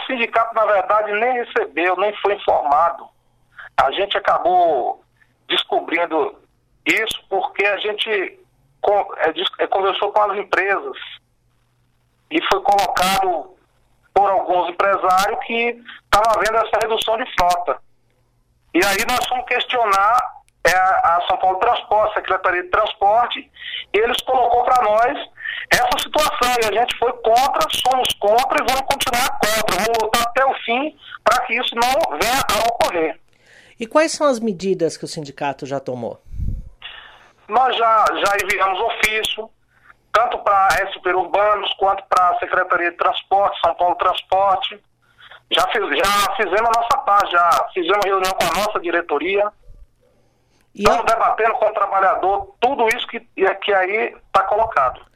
sindicato, na verdade, nem recebeu, nem foi informado. A gente acabou descobrindo isso porque a gente conversou com as empresas e foi colocado por alguns empresários que estavam havendo essa redução de frota. E aí nós fomos questionar a São Paulo Transporte, a Secretaria de Transporte, e eles colocou para nós essa situação, e a gente foi contra, somos contra e vamos continuar contra, vamos lutar até o fim para que isso não venha a ocorrer. E quais são as medidas que o sindicato já tomou? Nós já enviamos ofício, tanto para a SP Urbanos quanto para a Secretaria de Transporte, São Paulo Transporte. Já fizemos a nossa parte, já fizemos reunião com a nossa diretoria. Estamos debatendo com o trabalhador tudo isso que aí está colocado.